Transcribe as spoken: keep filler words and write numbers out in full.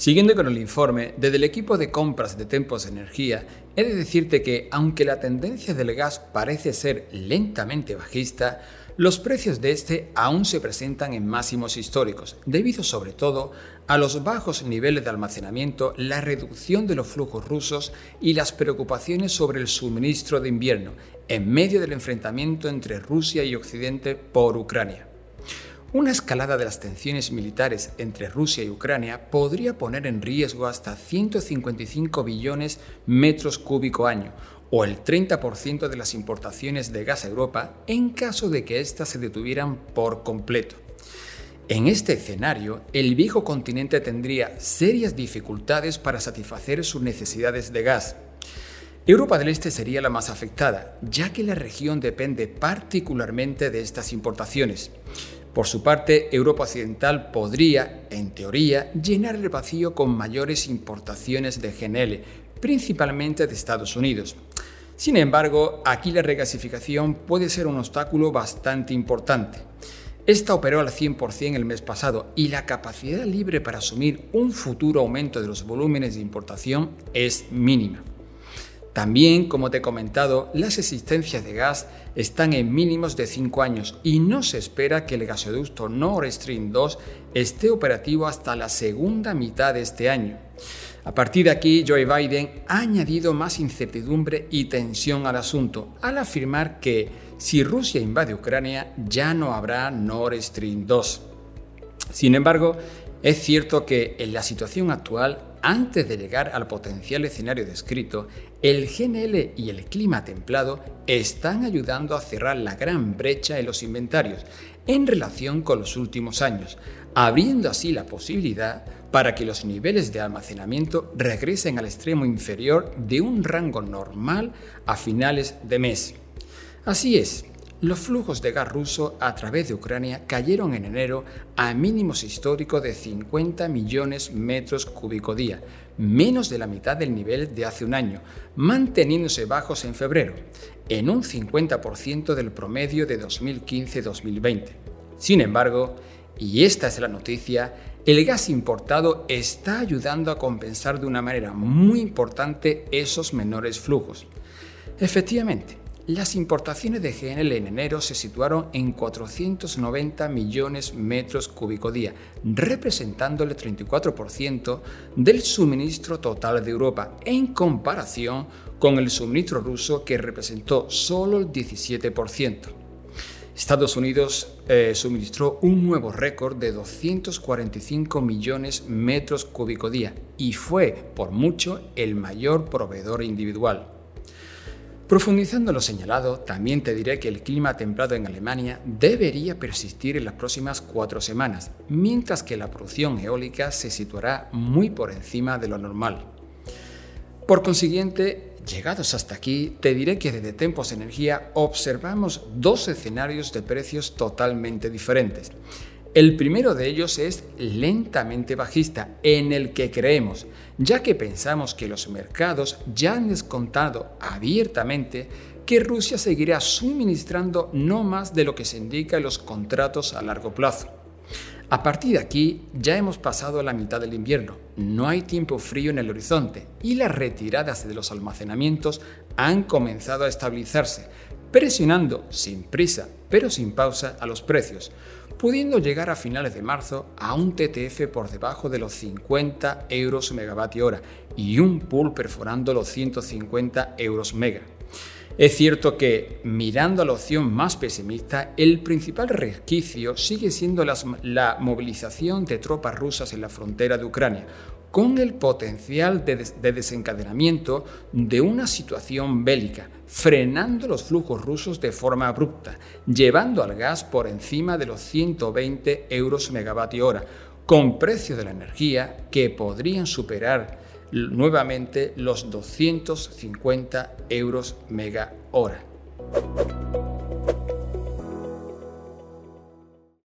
Siguiendo con el informe, desde el equipo de compras de Tempos Energía, he de decirte que, aunque la tendencia del gas parece ser lentamente bajista, los precios de este aún se presentan en máximos históricos, debido sobre todo a los bajos niveles de almacenamiento, la reducción de los flujos rusos y las preocupaciones sobre el suministro de invierno, en medio del enfrentamiento entre Rusia y Occidente por Ucrania. Una escalada de las tensiones militares entre Rusia y Ucrania podría poner en riesgo hasta ciento cincuenta y cinco billones metros cúbicos año, o el treinta por ciento de las importaciones de gas a Europa en caso de que éstas se detuvieran por completo. En este escenario, el viejo continente tendría serias dificultades para satisfacer sus necesidades de gas. Europa del Este sería la más afectada, ya que la región depende particularmente de estas importaciones. Por su parte, Europa Occidental podría, en teoría, llenar el vacío con mayores importaciones de G N L, principalmente de Estados Unidos. Sin embargo, aquí la regasificación puede ser un obstáculo bastante importante. Esta operó al cien por ciento el mes pasado y la capacidad libre para asumir un futuro aumento de los volúmenes de importación es mínima. También, como te he comentado, las existencias de gas están en mínimos de cinco años y no se espera que el gasoducto Nord Stream dos esté operativo hasta la segunda mitad de este año. A partir de aquí, Joe Biden ha añadido más incertidumbre y tensión al asunto, al afirmar que si Rusia invade Ucrania ya no habrá Nord Stream dos. Sin embargo, es cierto que en la situación actual, antes de llegar al potencial escenario descrito, el G N L y el clima templado están ayudando a cerrar la gran brecha en los inventarios en relación con los últimos años, abriendo así la posibilidad para que los niveles de almacenamiento regresen al extremo inferior de un rango normal a finales de mes. Así es. Los flujos de gas ruso a través de Ucrania cayeron en enero a mínimos históricos de cincuenta millones metros cúbicos día, menos de la mitad del nivel de hace un año, manteniéndose bajos en febrero, en un cincuenta por ciento del promedio de dos mil quince a dos mil veinte. Sin embargo, y esta es la noticia, el gas importado está ayudando a compensar de una manera muy importante esos menores flujos. Efectivamente, las importaciones de G N L en enero se situaron en cuatrocientos noventa millones metros cúbicos día, representando el treinta y cuatro por ciento del suministro total de Europa, en comparación con el suministro ruso que representó solo el diecisiete por ciento. Estados Unidos eh, suministró un nuevo récord de doscientos cuarenta y cinco millones metros cúbicos día y fue, por mucho, el mayor proveedor individual. Profundizando en lo señalado, también te diré que el clima templado en Alemania debería persistir en las próximas cuatro semanas, mientras que la producción eólica se situará muy por encima de lo normal. Por consiguiente, llegados hasta aquí, te diré que desde Tempos Energía observamos dos escenarios de precios totalmente diferentes. El primero de ellos es lentamente bajista, en el que creemos, ya que pensamos que los mercados ya han descontado abiertamente que Rusia seguirá suministrando no más de lo que se indica en los contratos a largo plazo. A partir de aquí ya hemos pasado la mitad del invierno, no hay tiempo frío en el horizonte y las retiradas de los almacenamientos han comenzado a estabilizarse, presionando sin prisa pero sin pausa a los precios, pudiendo llegar a finales de marzo a un T T F por debajo de los cincuenta euros megavatio hora y un pool perforando los ciento cincuenta euros mega. Es cierto que, mirando a la opción más pesimista, el principal resquicio sigue siendo las, la movilización de tropas rusas en la frontera de Ucrania, con el potencial de, des- de desencadenamiento de una situación bélica, frenando los flujos rusos de forma abrupta, llevando al gas por encima de los ciento veinte euros megavatio hora, con precios de la energía que podrían superar nuevamente los doscientos cincuenta euros mega hora.